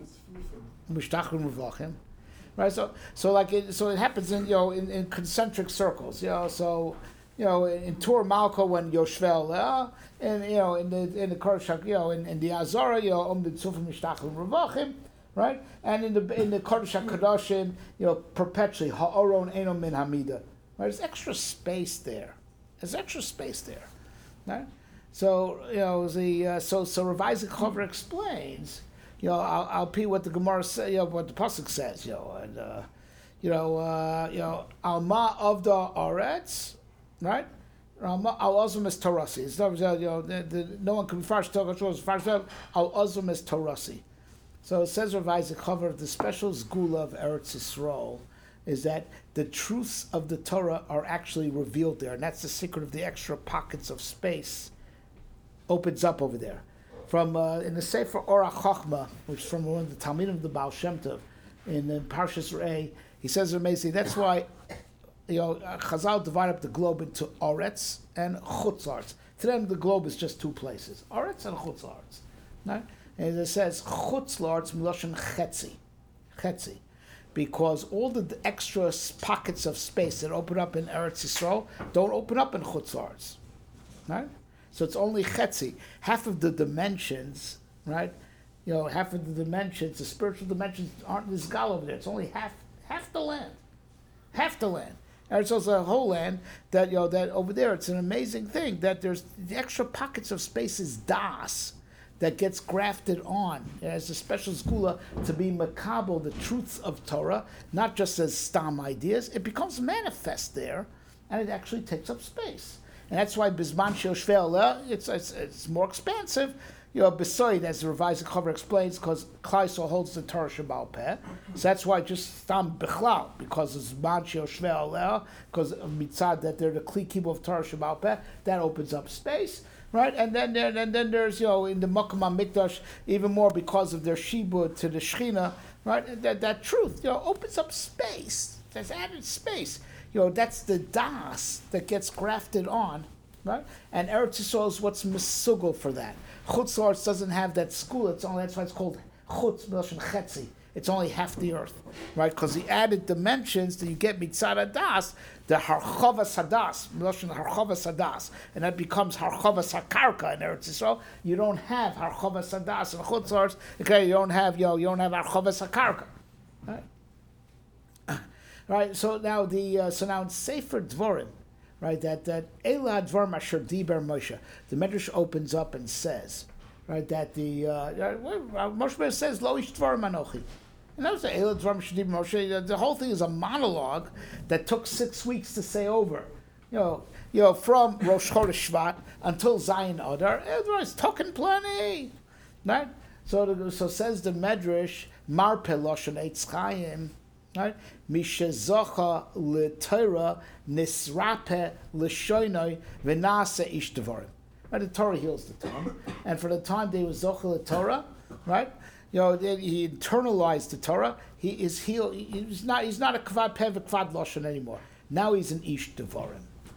Mishtachrim Revachim. Right? So, so like it, so it happens in, you know, in, in concentric circles, you know, so, you know, in, in Tur Malka when Yoshvei Aleh, and, you know, in the, in the Kodesh, you know, in, in the Azara, you know, Om B'tzufim Mishtachrim Revachim, right? And in the, in the Kodesh HaKadoshim, you know, perpetually, Ha'oron Eino Min Hamida. Right? There's extra space there. There's extra space there. Right? So you know the uh, so so Rav Isaac Chover explains, you know, I'll, I'll repeat what the Gemara says, you know, what the pasuk says, you know, and uh, you know, uh, you know, Alma of the Aretz, right? Alma al Azum is Torasi. It's not, you know, the, the, no one can be first Torah. First al Azum is Torasi. So it says Rav Isaac Chover, the special Zgula of Eretz Yisrael is that the truths of the Torah are actually revealed there, and that's the secret of the extra pockets of space opens up over there. From uh, in the Sefer Orach Chochmah, which is from one of the Talmidim of the Baal Shem Tov, in, in Parshas Re'eh, he says amazing. That's why, you know, Chazal divide up the globe into Oretz and Chutz La'aretz. To them, the globe is just two places, Oretz and Chutz La'aretz. Right? And it says Chutz La'aretz miloshen chetzi, chetzi, because all the extra pockets of space that open up in Eretz Yisrael don't open up in Chutz La'aretz. Right? So it's only chetzi, half of the dimensions, right? You know, half of the dimensions, the spiritual dimensions aren't this gal over there. It's only half half the land. Half the land. And it's also a whole land that, you know, that over there, it's an amazing thing that there's the extra pockets of space is das that gets grafted on as a special skula to be makabel, the truths of Torah, not just as stam ideas. It becomes manifest there, and it actually takes up space. And that's why Bizman Sheoshvel, it's, it's it's more expansive. You know, Besoid, as the Revised Cover explains, because Kleisel holds the Torah Shabbal Peh. So that's why just Stam Bechlal, because it's Zman Sheoshvel, because of Mitzad, that they're the Kli Kibul of Torah Shabbal Peh, that opens up space, right? And then there, and then there's, you know, in the Makom HaMikdash, even more because of their Shibud to the Shechina, right? That, that truth, you know, opens up space. There's added space. You know, that's the das that gets grafted on, right? And Eretz Yisrael is what's misugel for that. Chutz La'aretz doesn't have that school. It's only, that's why it's called Chutz Miloshen Chetzi. It's only half the earth, right? Because the added dimensions that you get mitzad hadas, the harchavas hadas, Miloshen harchavas hadas, and that becomes harchavas hakarka in Eretz Yisrael. You don't have harchavas hadas in Chutz La'aretz. Okay, you don't have you, know, you don't have harchavas hakarka, right? Right. So now the uh, so now in Sefer Dvorim, right? That that Ela Dvorim Asher Diber Moshe. The Medrash opens up and says, right, that the uh, uh, Moshe Rabbeinu says Lo Ish Dvorim Anochi, and that was the Ela Dvorim Asher Diber Moshe. The whole thing is a monologue that took six weeks to say over. You know, you know, from Rosh Chodesh Shvat until Zayin Adar, it was talking plenty, right? So the, so says the Medrash Mar Peloshen Eitz Chaim. Right? Mishezocha l'Torah nisrape l'shoinoi v'nase ish devarim. Right? The Torah heals the tongue, and for the time they was zocha l'Torah, right? You know, he internalized the Torah. He is healed. He's not. He's not a kvad peh v'kvad loshen anymore. Now he's an ish devarim.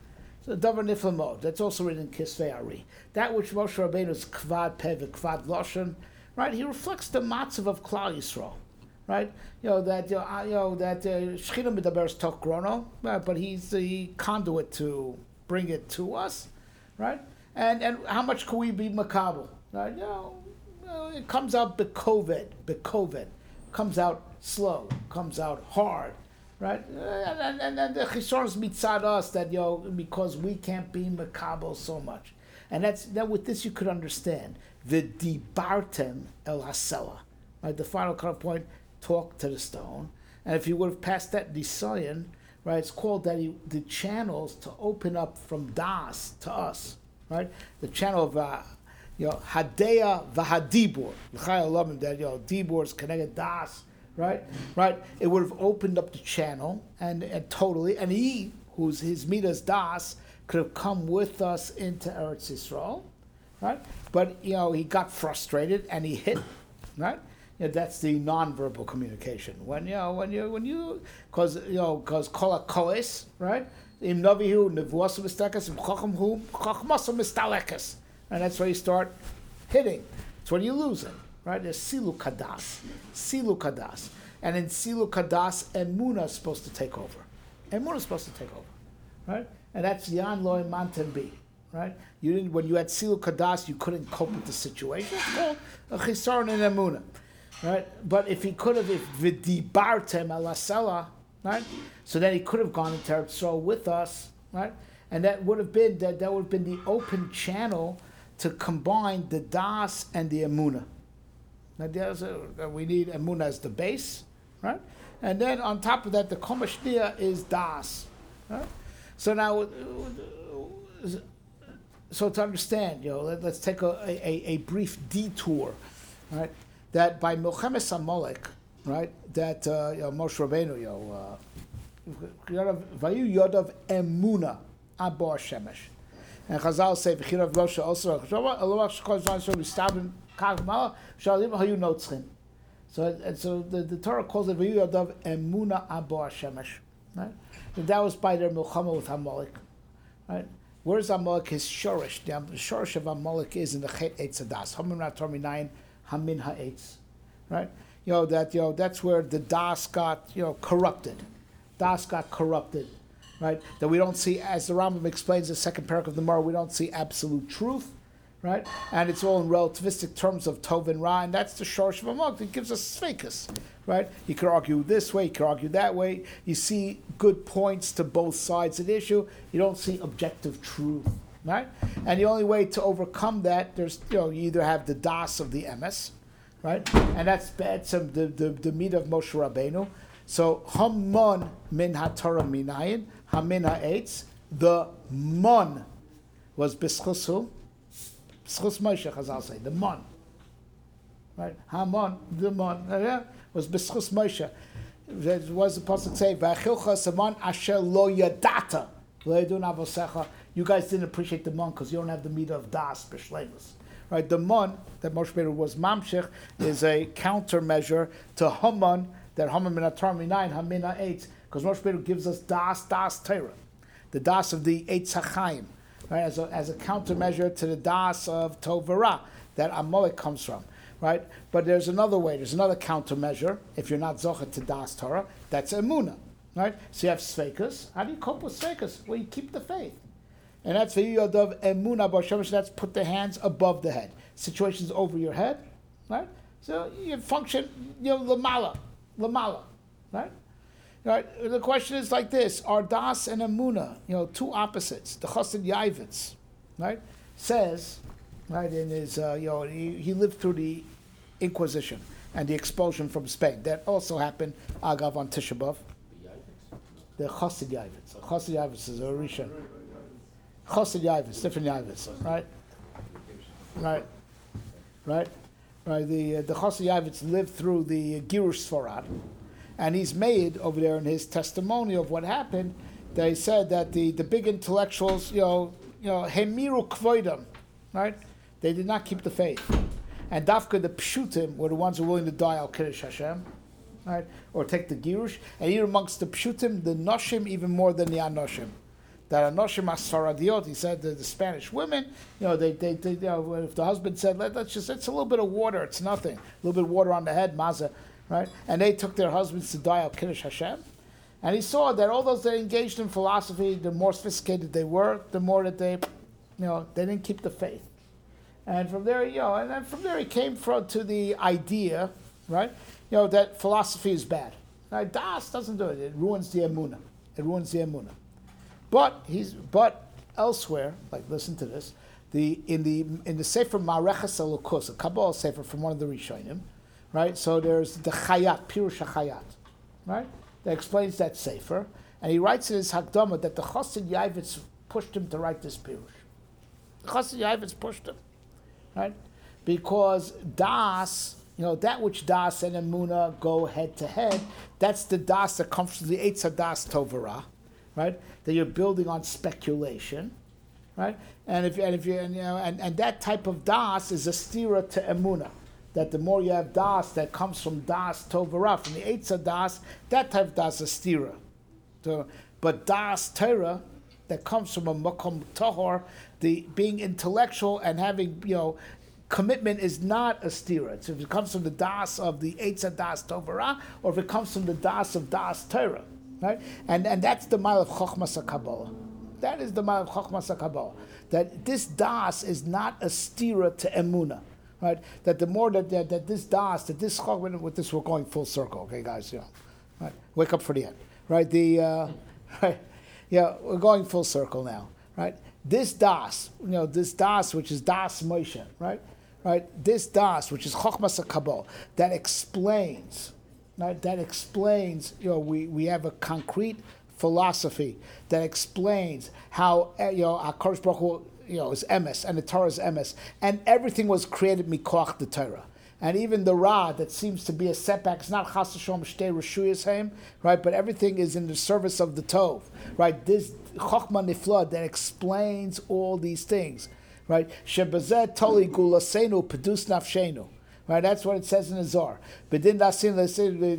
So davar niflamod. That's also written in Kisvei Ari. That which Moshe Rabbeinu is kvad peh v'kvad loshen, right? He reflects the matzav of Klal Yisrael. Right, you know that you know, you know that Shechina Medaber's Toch Grono, but he's the conduit to bring it to us, right? And and how much can we be makabel? Right, you know, it comes out bekovid, bekovid, comes out slow, comes out hard, right? And and, and the chisor's mitzad us that you know because we can't be makabel so much, and that's that with this you could understand the dibartem el hasela, right? The final cut point. Talk to the stone, and if you would have passed that nisayon, right, it's called that he, the channels to open up from das to us, right? The channel of uh, you know hadeya v'hadibur, that you know dibur is connected das, right, right. It would have opened up the channel and, and totally, and he who's his midas das could have come with us into Eretz Yisrael, right? But you know he got frustrated and he hit, right. You know, that's the nonverbal communication. When you know, when you, when you, because you know, because kol hakoes, right? Im navihu nevuasu mistakas, im chachamhu chachmasu mistalekas, and that's where you start hitting. That's when you're losing, right? There's silu kadas, silu kadas, and in silu kadas, emuna is supposed to take over. Emuna is supposed to take over, right? And that's yan loy manten bi, right? You didn't when you had silu kadas, you couldn't cope with the situation. It's called a chisaron in emuna. Right, but if he could have, if v'dibartem alasela, right, so then he could have gone into Eretz Yisrael with us, right, and that would have been that that would have been the open channel to combine the das and the emuna. Now there's a, we need emuna as the base, right, and then on top of that, the komashnia is das, right. So now, so to understand, you know, let, let's take a, a, a brief detour, right. That by Milchemes Amalek, right? That uh, you know, Moshe Rabbeinu, you know, Vayu Yodav Emuna Abo Hashemesh, and Chazal say V'chirav Moshe also Eloach Shekol Zman Shom Yistabim Kav Mala Shalim Hayu Notzchin. So and so the, the Torah calls it Vayu Yodav Emuna Abo Hashemesh, Right? And that was by their milchama with Amalek. Right? Where's Amalek? His shorish. The shorish of Amalek is in the Chet Eitz Hadas. Hamim Rator Minayin Hamin Ha'etz. Right? You know that. You know that's where the das got you know corrupted. Das got corrupted. Right? That we don't see, as the Rambam explains the second parak of the Gemara, we don't see absolute truth. Right? And it's all in relativistic terms of Tov and Ra, and that's the shorish of Amalek that gives us Sveikus. Right? You could argue this way, you could argue that way. You see good points to both sides of the issue. You don't see objective truth. Right? And the only way to overcome that, there's you know, you either have the das of the emes, right? And that's Be'etzem, the, the, the meat of Moshe Rabbeinu. So, Hamon min haTorah minayin, hamin ha'etz, the mon was B'schus who? B'schus Moshe, Chazal say, the mon. Right? Hamon, the mon, yeah, was B'schus Moshe. It was the Pasuk say, V'achilcha samon asher lo yadata, lo yadun avosecha. You guys didn't appreciate the mon because you don't have the meat of das, b'shleimus. Right? The mon, that Moshe Rabbeinu was mamshech, is a countermeasure to Haman, that Haman min haTorah minayin, hamin ha'etz, because Moshe Rabbeinu gives us das, das Torah, the das of the Eitz HaChaim, right? As a, as a countermeasure to the das of Tov V'Ra, that Amalek comes from. Right? But there's another way, there's another countermeasure, if you're not Zocher to Das Torah, that's Emunah. Right? So you have Sveikus. How do you cope with Sveikus? Well, you keep the faith. And that's V'yiyadav Emunah B'Hashem, that's put the hands above the head. Situations over your head. Right? So you function, you know, Lamala. Lamala. Right? Right? The question is like this, are Das and Emunah, you know, two opposites. The Chassid Yaivitz, right, says, right, in his, uh, you know, he, he lived through the Inquisition and the expulsion from Spain. That also happened, Agav, on Tisha B'Av. The Chassid Yaivitz. Chassid Yaivitz is a Rishon. Chassid Yaivitz, different Yaivitz, right? Right, right, right. The uh, the Chassid Yaivitz lived through the Girush Sfarad, and he's made over there in his testimony of what happened. They said that the, the big intellectuals, you know, you know, hemiru kvoidam, right? They did not keep the faith. And Dafka, the Pshutim, were the ones who were willing to die al Kiddush Hashem, right? Or take the Girush. And even amongst the Pshutim, the Noshim, even more than the Anoshim. That Anoshim Asfaradiot, he said, the, the Spanish women, you know, they, they, they, you know, if the husband said, Let, let's just, it's a little bit of water, it's nothing. A little bit of water on the head, maza, right? And they took their husbands to die al Kiddush Hashem. And he saw that all those that engaged in philosophy, the more sophisticated they were, the more that they, you know, they didn't keep the faith. And from there, you know, and then from there he came from to the idea, right? You know, that philosophy is bad. Right? Das doesn't do it. It ruins the emunah. It ruins the emunah. But he's but elsewhere, like listen to this, the in the in the Sefer Mareches Elokus, a Kabbalah Sefer from one of the Rishonim, right? So there's the Chayat, Pirush HaChayat, right? That explains that Sefer, and he writes in his Hakdama that the Chassid Yaivitz pushed him to write this Pirush. The Chassid Yaivitz pushed him. Right? Because Das, you know, that which Das and Emunah go head to head, that's the Das that comes from the Eitz HaDas Tov V'Ra, right? That you're building on speculation, right? And if and if you and you know and, and that type of Das is a stira to Emunah. That the more you have Das that comes from Das Tov V'Ra, from the Eitz HaDas, that type of Das is a stira. So, but Das Torah that comes from a makom tahor, the being intellectual and having, you know, commitment is not a stira. So if it comes from the das of the Eitz HaDas Tov V'Ra, or if it comes from the das of das Torah, right? And and that's the mile of Chochmas HaKabbalah. That is the mile of Chochmas HaKabbalah. That this das is not a stira to Emunah, right? That the more that that, that this das, that this Chochmas, with this we're going full circle, okay, guys, you know, right? Wake up for the end, right? The uh, right. Yeah, we're going full circle now, right? This Das, you know, this Das, which is Das Moshe, right? Right? This Das, which is Chochmas HaKabbalah, that explains, right? That explains, you know, we, we have a concrete philosophy that explains how, you know, HaKadosh Baruch Hu, you know, is emes, and the Torah is emes, and everything was created mikoach the Torah. And even the Ra that seems to be a setback, it's not Chas V'Shalom Shtei Reshuyos Haim, right? But everything is in the service of the Tov, right? This Chochma Nifla that explains all these things, right? Shebazeh Toli Gulasenu Pedus Nafshenu, Right, that's what it says in the Zohar. But then that's in the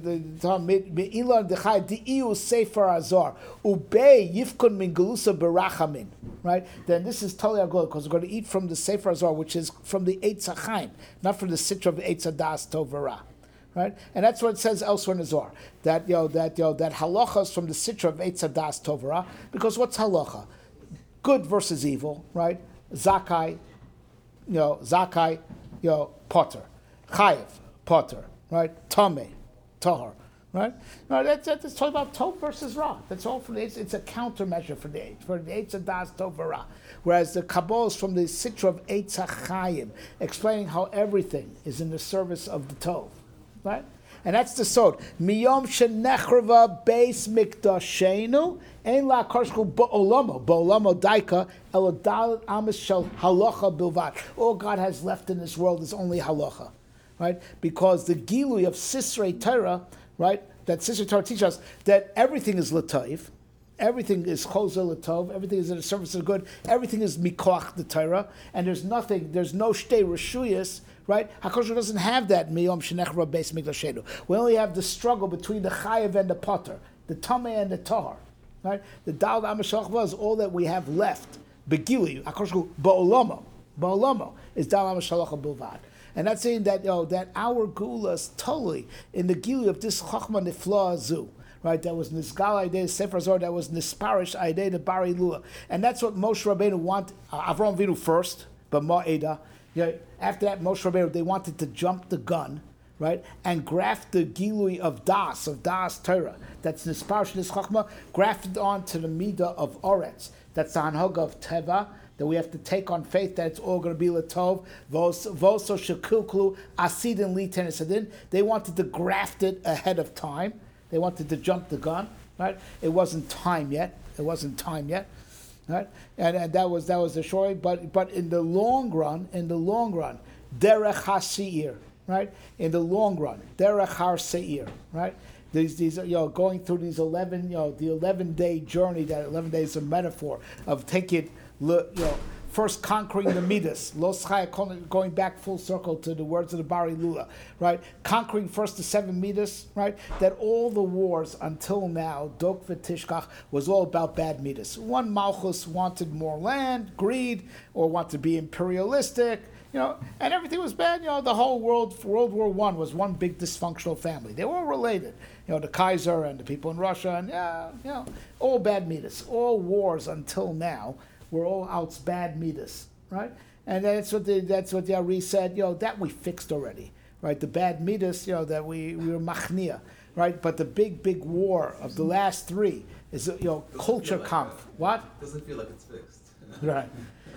the Elon Dechai Diu Sefer Azor Ubei Yifkun Min Gelusa Berachamin. Right, then this is totally agol because we're going to eat from the Sefer Azor, which is from the Eitz Hachaim, not from the Sitra of Eitz Hadas Tovara. Right, and that's what it says elsewhere in the Zohar that you know that you know that halacha is from the Sitra of Eitz Hadas Tovara, because what's halacha? Good versus evil, right? Zakai, you know, Zakai, you know, Potter. Chayiv, Potter, right? Tameh, Tahar, right? No, that's, that's talking about Tov versus Ra. That's all from the Eitz. It's a countermeasure for the for the Eitz Hadas Tov Ra. Whereas the Kabbalah is from the Sitra of Eitz HaChayim, explaining how everything is in the service of the Tov, right? And that's the sod. Miyom shenechrava beis mikdashenu ein la karshku ba'olamo ba'olamo daika elodal amis shel halacha bilvad. All God has left in this world is only halacha, right? Because the gilui of Sisrei Torah, right? That Sisrei Torah teaches us that everything is latayv, everything is chozer latov, everything is in the service of good, everything is mikoach the Torah, and there's nothing, there's no shtei reshuyas. Right? HaKadosh doesn't have that miyom shenechra beis mikdashenu. We only have the struggle between the chayiv and the potter, the tameh and the tahar. Right? The dal amashach was all that we have left. Begili HaKadosh ba'olamo ba'olamo is dal amashach bilvad, and that's saying that you know, that our gula is totally in the gili of this chachma nifla azu. Right, that was nisgal idea Sefer Zohar, that was nisparish idea the bari lula, and that's what Moshe Rabbeinu want. Uh, Avram Avinu first, but Ma'eda. Yeah, after that, Moshe Rabbeinu, they wanted to jump the gun, right, and graft the gilui of das, of das Torah, that's nisparish nischachma, grafted onto the midah of oretz. That's the hanhaga of teva, that we have to take on faith that it's all going to be latov. Voso shekilklu asidin li tenesadin. They wanted to graft it ahead of time. They wanted to jump the gun, right? It wasn't time yet. It wasn't time yet. Right, and, and that was that was the story. But but in the long run, in the long run, derech haseir, right? In the long run, derech har seir, right? These these you know going through these eleven you know the eleven day journey. That eleven days is a metaphor of taking you know first conquering the midas, los chaya, going back full circle to the words of the Bari Lula, right? Conquering first the seven midas, right? That all the wars until now, Dok v'Tishkach, was all about bad midas. One Malchus wanted more land, greed, or wanted to be imperialistic, you know, and everything was bad. You know, the whole world, World War One was one big dysfunctional family. They were all related. You know, the Kaiser and the people in Russia, and yeah, you know, all bad midas. All wars until now were all outs bad midas, right? And that's what the, that's what the Ari said. You know, that we fixed already, right? The bad midas, you know, that we we were machnia, right? But the big big war of the last three is you know doesn't culture like kampf. That. What? Doesn't feel like it's fixed. Right.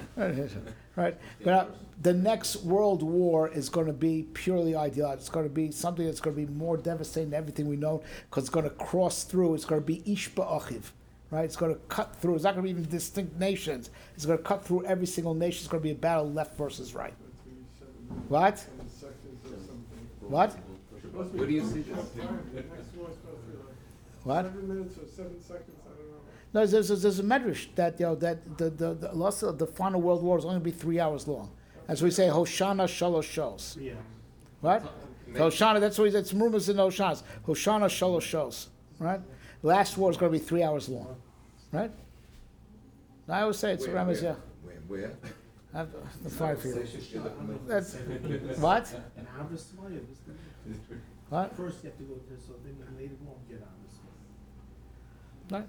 Right. But uh, the next world war is going to be purely ideological. It's going to be something that's going to be more devastating than everything we know, because it's going to cross through. It's going to be ish ba'achiv. Right? It's going to cut through. It's not going to be even distinct nations. It's going to cut through every single nation. It's going to be a battle left versus right. What? What? Where do you see this? What? Seven minutes or seven seconds, I don't know. No, there's, there's, there's a medrash that you know that the the the, loss of the final world war is only going to be three hours long, as we say Hoshana Shalosh Shos. Yeah. What? So Hoshana. That's what he, that's rumors in Hoshana. Hoshana Shalosh Shos. Right. Last war is going to be three hours long, right? I always say it's where, Ramaz, yeah. Where? Where? I have the fire for you. That's what? And Abbas Maya, What? first you have to go to, so then you later on get Abbas. Right.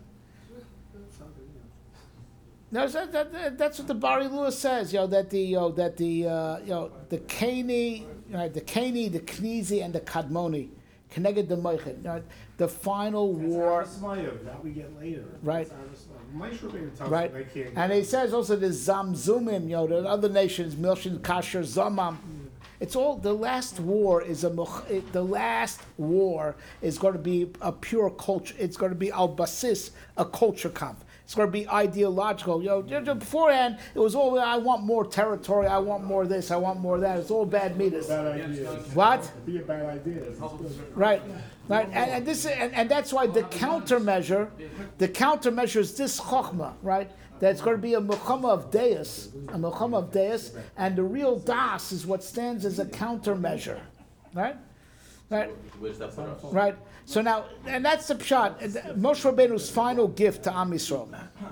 No, that, that, that's what the Bari Lewis says. You know that the you know, that the uh, you know the Kani, right? The Kani, the Knizi, and the Kadmoni. Connected the Moichet, right? The final That's war, Abbas that we get later. Right. Right. right? And he says also the Zamzumim, you know, the other nations, Milshin, Kasher, Zamam. It's all the last war is a it, the last war is going to be a pure culture. It's going to be al basis a culture camp. It's going to be ideological. You know, beforehand it was all I want more territory. I want more this. I want more that. It's all bad meters. Bad idea. What? Be a bad idea. Right, right, and, and this and, and that's why the countermeasure, the countermeasure is this chokhmah, right? That's going to be a milchama of deis, a milchama of deis, and the real das is what stands as a countermeasure. right? Right. Where's that put us? Right. So now, and that's the pshat. Moshe Rabbeinu's final gift to Am Yisrael.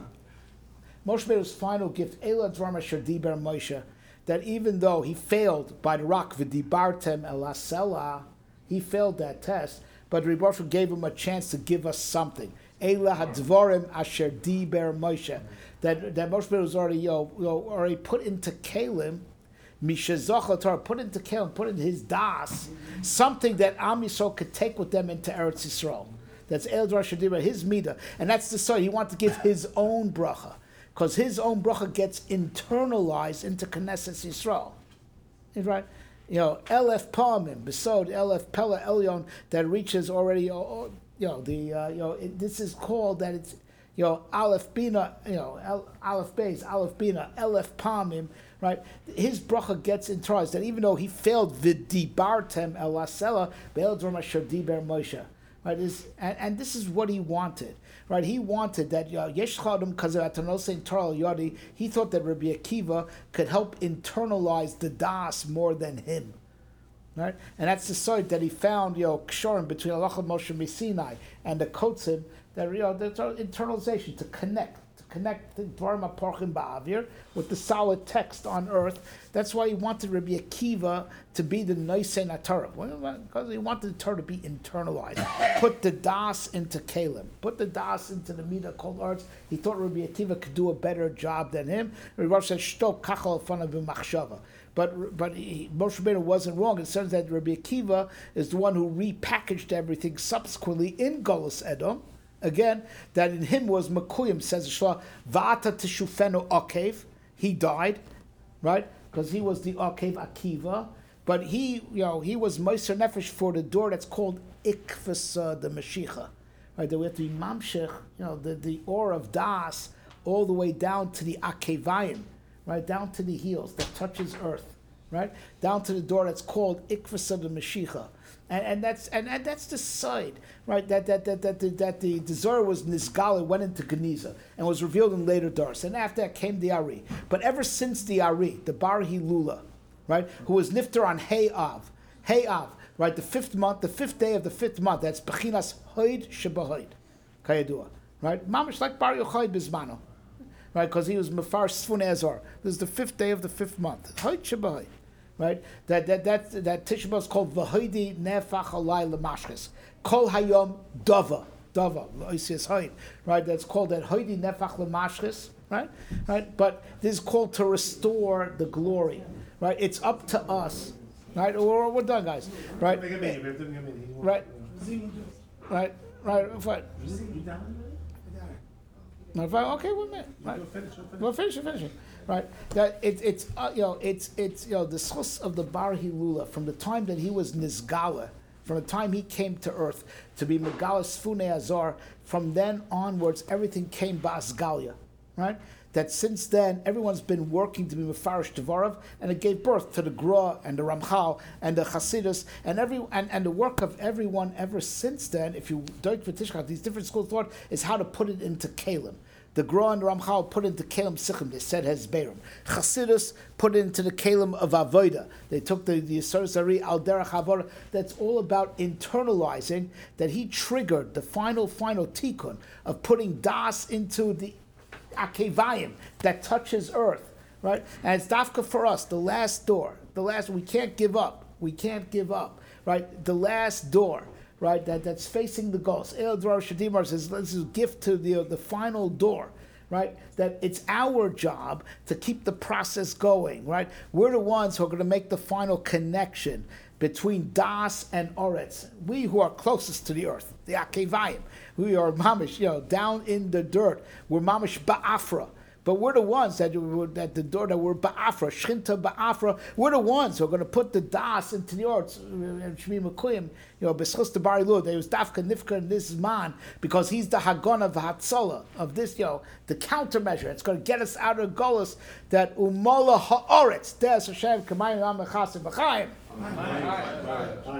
Moshe Rabbeinu's final gift, Ela Dvar Asher Diber Moshe, that even though he failed by the rock v'dibartem el hasela, he failed that test, but Rebbe Baruch gave him a chance to give us something. Ela hadvarim asher diber Moshe, that that Moshe Rabbeinu was already you know, you know, already put into Kalim. Mishazocha Torah, put into Kalim, put in his das, something that Am Yisrael could take with them into Eretz Yisrael. That's El Dvar Shadira, his midah, and that's the story. He wanted to give his own bracha, because his own bracha gets internalized into Knesset Yisrael. Right? You know, Elef Palmim, Besod, Elef Pella Elyon, that reaches already. You know, you know the uh, you know it, this is called that it's you know Aleph Bina, you know El, Aleph Beis, Aleph Bina, Elef Palmim. Right, his bracha gets internalized. That even though he failed v'dibartem el asela be'el dvar asher diber Moshe, right? Is and, and this is what he wanted. Right, he wanted that yesh chadam kazer atanosein Torah yodi. He thought that Rabbi Akiva could help internalize the das more than him. Right, and that's the side that he found, you know, kshorim between Halacha Moshe Sinai and the Kotzim. That you know, the internalization to connect. Connect the Dvarim HaPorchim Ba'avir with the solid text on earth. That's why he wanted Rabbi Akiva to be the Nosein HaTorah. Because he wanted the Torah to be internalized. Put the Das into Kalim. Put the Das into the Midah called arts. He thought Rabbi Akiva could do a better job than him. Rabbi Baruch said, Shtok kachal fanav b'machshava. But but he, Moshe Rabbeinu wasn't wrong. It says that Rabbi Akiva is the one who repackaged everything subsequently in Golus Edom. Again, that in him was Makuyim, says the Shlah, Va'ata Teshufenu Akev, he died, right? Because he was the Akev Akiva. But he, you know, he was Meiser Nefesh for the door that's called Ikvasa, the Mashiach. Right, that we have to be Mamshech, you know, the, the Or of Das, all the way down to the Akevayim, right? Down to the heels that touches earth, right? Down to the door that's called Ikvasa, the Mashiach. And, and that's and, and that's the side, right? That that that that, that, that the, the Zohar was Nizgal, went into Geniza and was revealed in later Dars. And after that came the Ari. But ever since the Ari, the Bar Hilula, right, who was Nifter on Hey Av, Hey Av, right, the fifth month, the fifth day of the fifth month. That's Bechinas Hoid Shebahoid, Kayadua, right? Mamish like Bar Yochai Bizmano, right? Because he was Mefar Sfun Ezor. This is the fifth day of the fifth month. Hoid Shebahoid. Right, that that that that Tisha B'av is called V'Hoidi Nefach Alai L'Mashches. Kol Hayom Dava Dava L'Oisias Hoid. Right, that's called that Hoidi Nefach L'Mashches. Right, right. But this is called to restore the glory. Right, it's up to us. Right, we're, we're done, guys. Right, right, right, right. Fine. Okay, one minute. Right. We'll finish it. Finish it. Right, that it, it's uh, you know it's it's you know the schus of the Bar Hilula from the time that he was Nizgala, from the time he came to earth to be Megala Sfune Azar. From then onwards, everything came Basgalia, right? That since then everyone's been working to be Mefarish Devarav, and it gave birth to the Gra and the Ramchal and the Chasidus and every and, and the work of everyone ever since then. If you Deutsch V'Tishchat, these different schools of thought is how to put it into Kalim. The Gra and the Ramchal put into Kalim Sichim, they said Hezberim. Chasidus put it into the Kalim of Avoda. They took the the Yisur Zari Al Derech Avoda. That's all about internalizing that he triggered the final, final tikkun of putting Das into the Akevayim that touches earth, right? And it's dafka for us, the last door, the last, we can't give up. We can't give up, right? The last door. Right, that, that's facing the goals. El Dvar Shadimar says this is a gift to the uh, the final door. Right, that it's our job to keep the process going. Right, we're the ones who are going to make the final connection between Das and Oretz. We who are closest to the earth, the Akevayim, we are mamish, you know, down in the dirt. We're mamish ba'afra. But we're the ones that that the door that we're ba'afra, shchinta ba'afra. We're the ones who are going to put the das into the earth. Shmi Mekuyim, you know, b'schus the Bari Lud. There was dafka nifka in this man because he's the hagon of hatzola of this, you know, the countermeasure. It's going to get us out of Golus. That umola haaretz des Hashem kamayim amachasim b'chaim.